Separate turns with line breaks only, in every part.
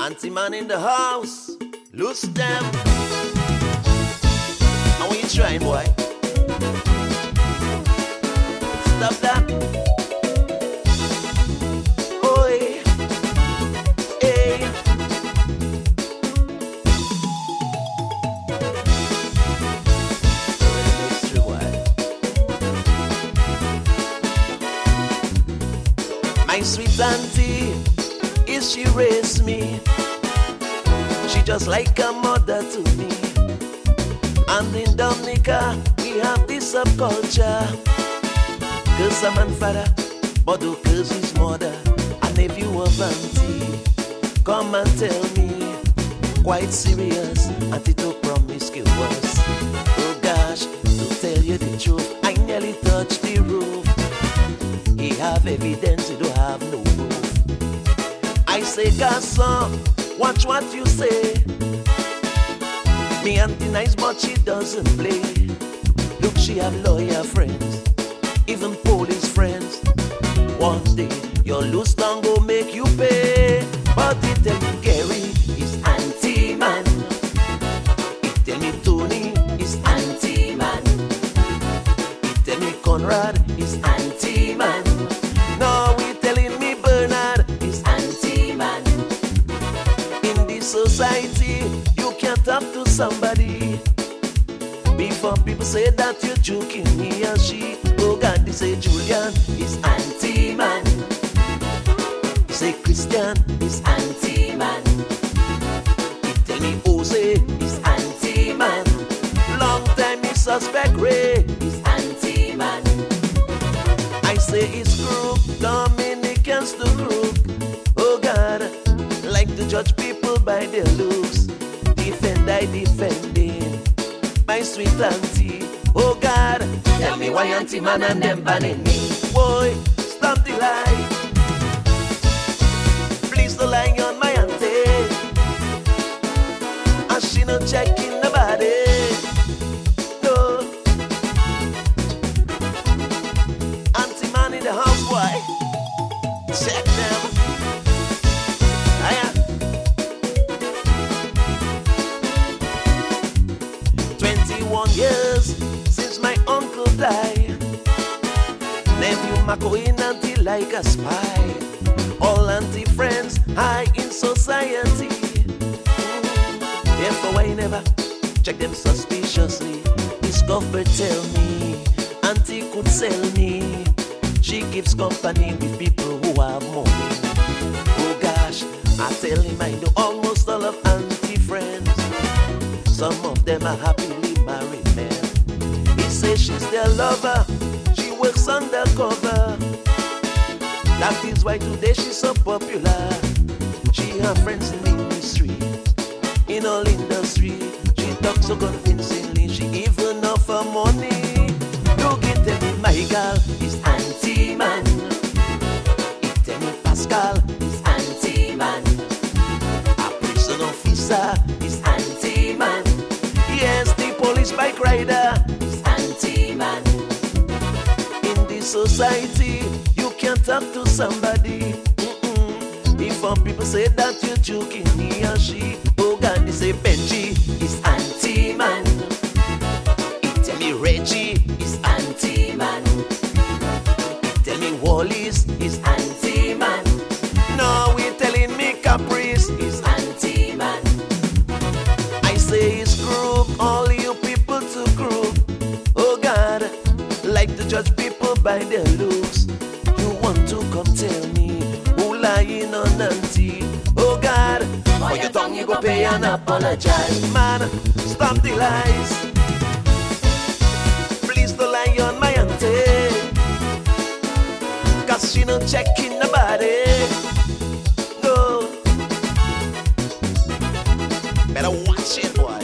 Anti-man in the house, loose them. How are you trying, boy? Stop that. Oi, hey. It's true, boy. My sweet auntie, is she raised me? She just like a mother to me. And in Dominica, we have this subculture. Cause I'm and father, but do cause his mother. And if you have auntie, come and tell me. Quite serious, auntie to promiscuous. Oh gosh, to tell you the truth, I nearly touched the roof. He have evidence, he don't have no proof. I say, garçon, watch what you say. Me auntie nice, but she doesn't play. Look, she have lawyer friends, even police friends. One day your loose tongue go make you pay. But he tell me Gary is anti-man. He tell me Tony is anti-man. He tell me Conrad is anti-man. Now he telling me Bernard is anti-man. In this society, you can't talk to somebody before people say that you're joking, he or she. Oh God, they say Julian is anti-man. They say Christian is anti-man. They tell me Jose is anti-man. Long time he suspect Ray is anti-man. I say it's crook, Dominicans to crook. Oh God, like to judge people by their looks. Defend I defending my sweet auntie. Oh God, tell me why auntie man and them banning me. Boy, stop the lie. Please don't lie on my auntie. And she not checking nobody. No. Auntie man in the house, boy. Check them. 21 years since my uncle died. Nephew Mako in auntie like a spy. All auntie friends high in society. Therefore I never check them suspiciously. This government tell me auntie could sell me. She gives company with people who have money. Oh gosh, I tell him I know almost all of auntie friends. Some of them are happily married men. He says she's their lover. She works undercover. That is why today she's so popular. She has friends in the industry, in all industry. She talks so convincingly. She even offer money. Look at me, my girl is anti-man. It tell me Pascal is anti-man. A prison officer is anti-man. Yes, the police bike rider is anti-man. In this society, you can't talk to somebody. Before people say that you're joking, he or she. Oh God, they say Benji is anti-man. It tell me Reggie is anti-man. It tell me Wallis is anti-man. No, we telling me Caprice is anti-man. I say it's crook, all you people to crook. Oh God, like to judge people by their looks. You want to come tell me who lying on auntie? Oh God, for your tongue you go pay and apologize. Man, stop the lies. Please don't lie on my auntie, cause she not checking nobody. No, better watch it, boy.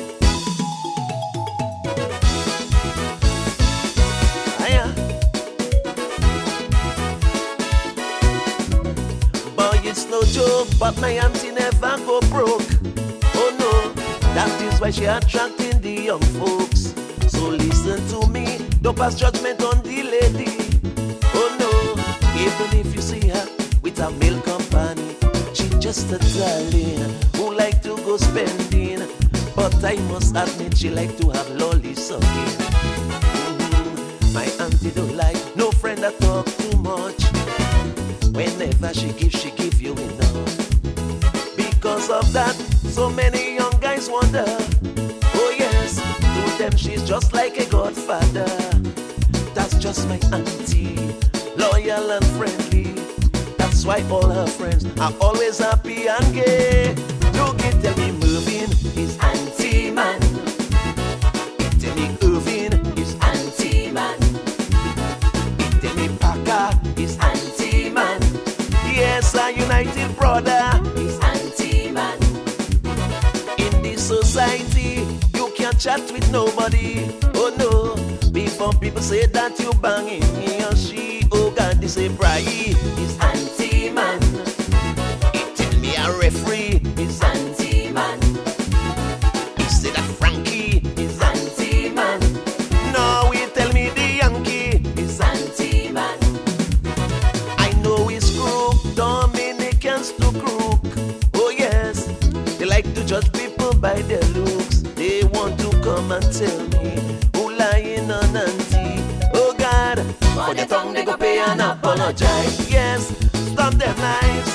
It's no joke, but my auntie never go broke. Oh no, that is why she attracting the young folks. So listen to me, don't pass judgment on the lady. Oh no, even if you see her with a male company, she just a darling who like to go spending, but I must admit she like to have lolly sucking. My auntie don't like no friend that talk too much. Whenever she give you enough. Because of that, so many young guys wonder, oh yes, to them she's just like a godfather. That's just my auntie, loyal and friendly. That's why all her friends are always happy and gay. Look it, tell me moving is auntie man. Tell me Irving is auntie man. Tell me Parker is auntie man. Yes, a united brother is auntie man. In this society, you can't chat with nobody. Oh no, before people say that you banging he or she. Oh God, they say Bri is auntie man. He tell me a referee is auntie man. He say that Frankie is auntie man. No, he tell me the Yankee is auntie man. I know he's crook, Dominicans to crook. Oh yes, they like to judge people by their looks. They want to come and tell me who lying on auntie. Oh God, for their tongue they go pay and apologize. Yes, stop them lies.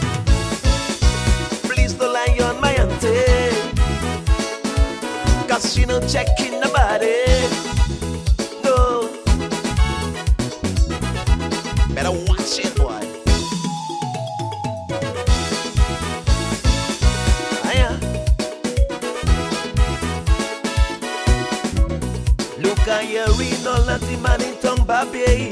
Please don't lie on my auntie, cause she no checking the body. No, better watch it, boy. Look at your read all of the man in tongue babbling.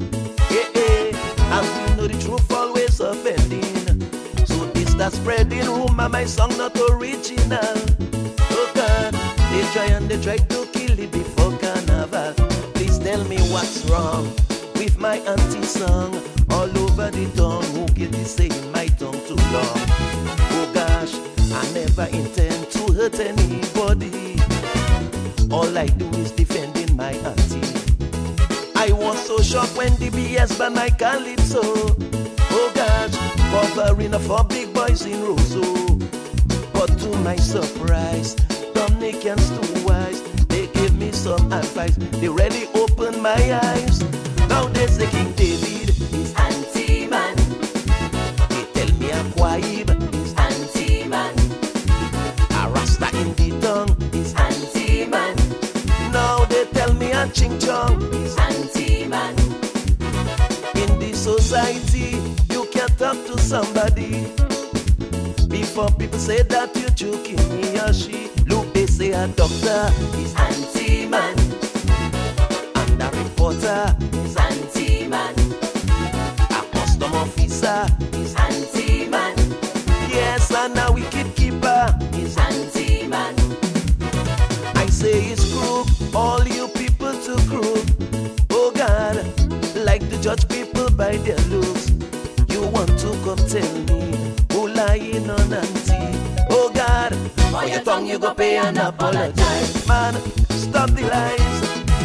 As we know the truth always offending. So this that spreading rumor, my song not original. Oh God, they try to kill it before carnival. Please tell me what's wrong with my auntie song. All over the tongue, who guilty saying my tongue too long. Oh gosh, I never intend to hurt anybody. All I do is defending my auntie. I was so shocked when DBS banned my calypso. Oh gosh, covering up for big boys in Roseau. But to my surprise, Dominicans too wise. They gave me some advice. They really opened my eyes. Now they say King David is auntie man. They tell me a Quaib is auntie man. A Rasta in the tongue is auntie man. Now they tell me a Ching Chong is auntie man. In this society, you can't talk to somebody before people say that you're joking, he or she. Look, they say a doctor is auntie man, and a reporter is auntie man. A custom officer is auntie man. Yes, and a wicked keeper is auntie man. I say it's crook, all you people to crook. Oh God, like to judge people by their looks. You want to come tell me who lying on auntie. Oh God, for your tongue you go pay and apologize. Man, stop the lies.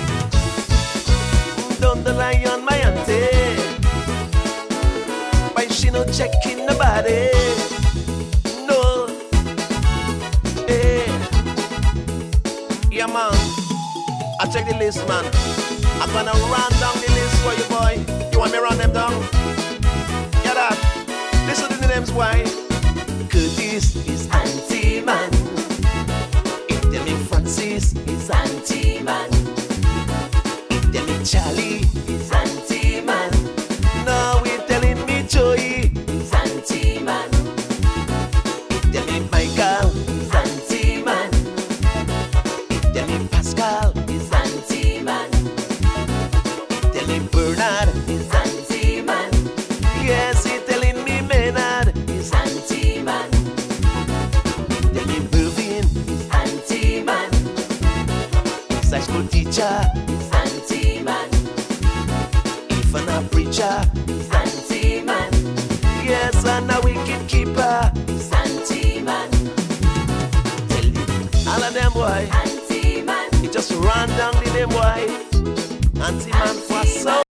Don't lie on my auntie. Why she no checking the body? No. Hey. Yeah man, I check the list man. I'm gonna run down the list for you boy. You want me to run them down? Yeah that. Listen to the names why. Curtis is auntie man. Itemi Francis is auntie man. Itemi Charlie is auntie man. Now we telling me Joey is auntie man. Itemi Michael is auntie man. Itemi Pascal is auntie man. Itemi Bernard is auntie man. Yes, he telling me Maynard is auntie man. Itemi Mervin is auntie man. His high school teacher is auntie man. Even a preacher is auntie man. Yes, and a wicked keeper is auntie man. Tell you, all of them boy, auntie man. He just run down the name boy. Auntie man for so